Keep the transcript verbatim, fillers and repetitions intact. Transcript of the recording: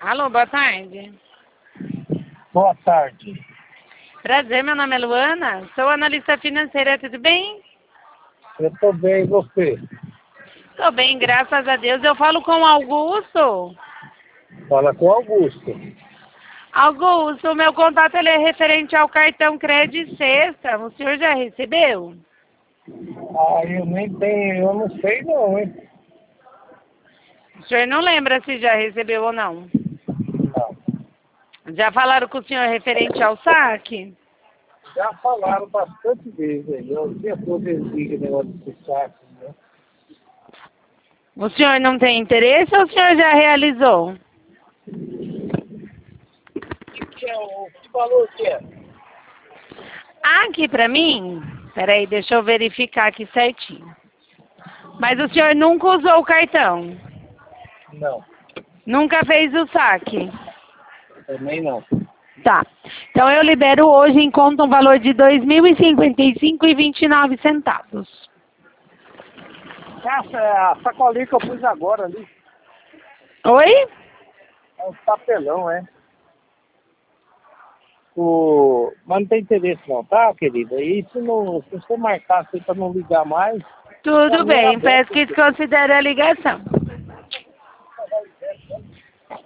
Alô, boa tarde. Boa tarde. Prazer, meu nome é Luana, sou analista financeira, tudo bem? Eu estou bem, e você? Tô bem, graças a Deus. Eu falo com o Augusto. Fala com o Augusto. Augusto, meu contato ele é referente ao cartão Crédito Sexta. O senhor já recebeu? Ah, eu nem tenho, eu não sei não, hein? O senhor não lembra se já recebeu ou não? Não. Já falaram com o senhor referente ao saque? Já falaram bastante vezes aí. Eu tinha todo esse negócio de saco, né? O senhor não tem interesse ou o senhor já realizou? Que é o que valor que é? Aqui pra mim, peraí, deixa eu verificar aqui certinho. Mas o senhor nunca usou o cartão? Não, Nunca fez o saque? também não. Tá. Então eu libero hoje em conta um valor de dois mil e cinquenta e cinco reais e vinte e nove centavos. Essa é a sacolinha que eu pus agora ali. Oi? É um papelão, é? O... Mas não tem interesse não, tá, querida? E se, não... se você marcar assim pra não ligar mais, pra Tudo mim é bem, peço aberto. que desconsidere a ligação.